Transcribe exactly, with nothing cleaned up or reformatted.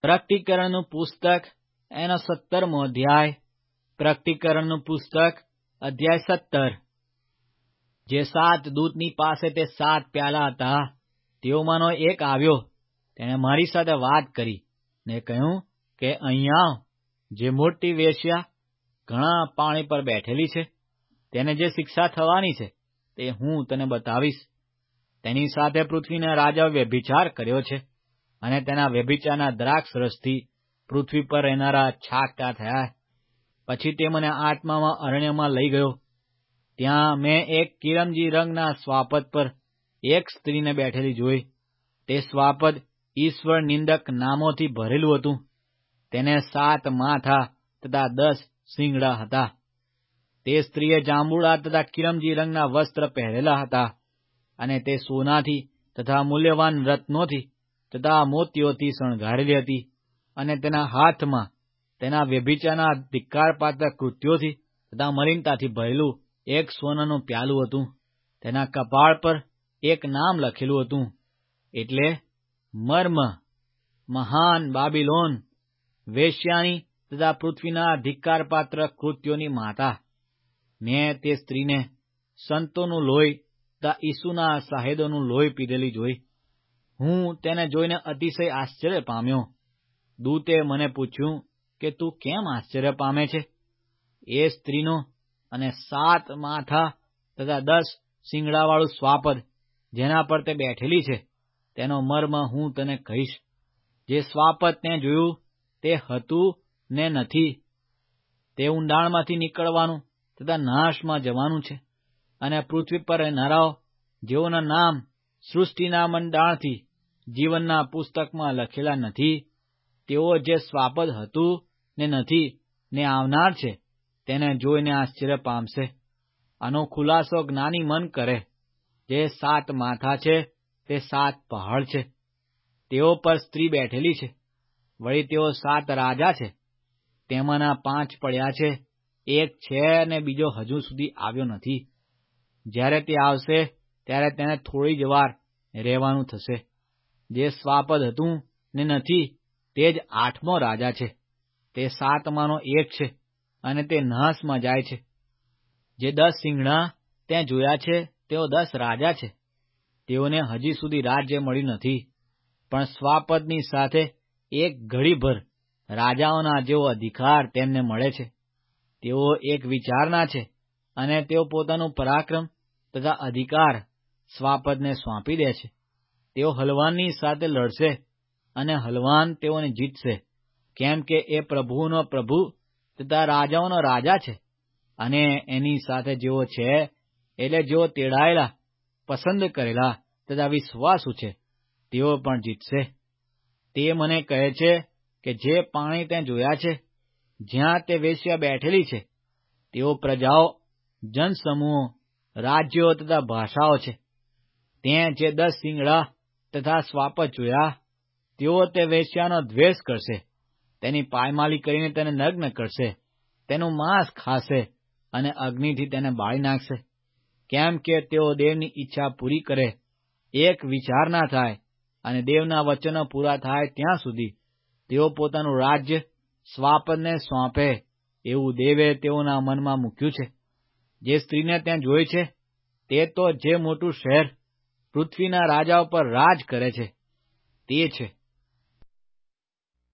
પ્રકટીકરણનું પુસ્તક એનો સત્તરમો અધ્યાય. પ્રકટીકરણનું પુસ્તક અધ્યાય સત્તર. જે સાત દૂતની પાસે તે સાત પ્યાલા હતા, તેઓમાંનો એક આવ્યો. તેણે મારી સાથે વાત કરી ને કહ્યું કે અહીં આવ. જે મોટી વેશ્યા ઘણા પાણી પર બેઠેલી છે, તેને જે શિક્ષા થવાની છે તે હું તને બતાવીશ. તેની સાથે પૃથ્વીના રાજાએ વ્યભિચાર કર્યો છે, અને તેના વ્યભિચારના દ્રાક્ષ રસથી પૃથ્વી પર રહેનારા છાકટા થયા. પછી તે મને આત્મામાં અરણ્યમાં લઈ ગયો. ત્યાં મેં એક કિરમજી રંગના સ્વાપદ પર એક સ્ત્રીને બેઠેલી જોઈ. તે સ્વાપદ ઈશ્વર નિંદક નામોથી ભરેલું હતું. તેને સાત માથા તથા દસ શિંગડા હતા. તે સ્ત્રીએ જાંબુડા તથા કિરમજી રંગના વસ્ત્ર પહેરેલા હતા, અને તે સોનાથી તથા મૂલ્યવાન રત્નોથી તથા મોતીઓથી શણગારેલી હતી. અને તેના હાથમાં તેના વ્યભિચારના ધિક્કારપાત્ર કૃત્યોથી તથા મલિનતાથી ભરેલું એક સોનાનું પ્યાલું હતું. તેના કપાળ પર એક નામ લખેલું હતું, એટલે મર્મ, મહાન બાબિલોન, વેશ્યાની તથા પૃથ્વીના ધિક્કારપાત્ર કૃત્યોની માતા. મેં તે સ્ત્રીને સંતોનું લોહી તથા ઈસુના સાહેદોનું લોહી પીધેલી જોઈ. હું તેને જોઈને અતિશય આશ્ચર્ય પામ્યો. દૂતે મને પૂછ્યું કે તું કેમ આશ્ચર્ય પામે છે? એ સ્ત્રીનો અને સાત માથા તથા દસ શિંગડાવાળું સ્વાપદ જેના પર તે બેઠેલી છે, તેનો મર્મ હું તને કહીશ. જે સ્વાપદ તે જોયું તે હતું ને નથી. તે ઊંડાણમાંથી નીકળવાનું તથા નાશમાં જવાનું છે. અને પૃથ્વી પર રહેનારાઓ જેઓના નામ સૃષ્ટિના મંડાણથી જીવનના પુસ્તકમાં લખેલા નથી, તેઓ જે સ્વાપદ હતું ને નથી ને આવનાર છે, તેને જોઈને આશ્ચર્ય પામશે. આનો ખુલાસો જ્ઞાની મન કરે. જે સાત માથા છે તે સાત પહાડ છે. તેઓ પર સ્ત્રી બેઠેલી છે. વળી તેઓ સાત રાજા છે. તેમાંના પાંચ પડ્યા છે, એક છે ને બીજો હજુ સુધી આવ્યો નથી. જ્યારે તે આવશે ત્યારે તેને થોડી જ વાર રહેવાનું થશે. જે સ્વાપદ હતું ને નથી તે જ આઠમો રાજા છે. તે સાતમાંનો એક છે, અને તે નાશમાં જાય છે. જે દસ શિંગડા ત્યાં જોયા છે તેઓ દસ રાજા છે. તેઓને હજી સુધી રાજ્ય મળ્યું નથી, પણ સ્વાપદની સાથે એક ઘડીભર રાજાઓના જેવો અધિકાર તેમને મળે છે. તેઓ એક વિચારના છે, અને તેઓ પોતાનું પરાક્રમ તથા અધિકાર સ્વાપદને સોંપી દે છે. તેઓ હલવાનની સાથે લડશે, અને હલવાન તેઓને જીતશે, કેમ કે એ પ્રભુઓનો પ્રભુ તથા રાજાઓનો રાજા છે. અને એની સાથે જેઓ છે, એટલે જેઓ તેડાયેલા, પસંદ કરેલા તથા વિશ્વાસુ છે, તેઓ પણ જીતશે. તે મને કહે છે કે જે પાણી તે જોયા છે, જ્યાં તે વેશ્યા બેઠેલી છે, તેઓ પ્રજાઓ, જનસમૂહો, રાજ્યો તથા ભાષાઓ છે. તે જે દસ શિંગડા તથા સ્વાપદ જોયા, તેઓ તે વેશ્યાનો દ્વેષ કરશે, તેની પાયમાલી કરીને તેને નગ્ન કરશે, તેનું માંસ ખાશે અને અગ્નિથી તેને બાળી નાખશે. કેમ કે તેઓ દેવની ઈચ્છા પૂરી કરે, એક વિચાર ના થાય, અને દેવના વચનો પૂરા થાય ત્યાં સુધી તેઓ પોતાનું રાજ્ય સ્વાપદને સોંપે, એવું દેવે તેઓના મનમાં મૂક્યું છે. જે સ્ત્રીને ત્યાં જોઈ છે, તે તો જે મોટું શહેર પૃથ્વીના રાજાઓ પર રાજ કરે છે, તે છે.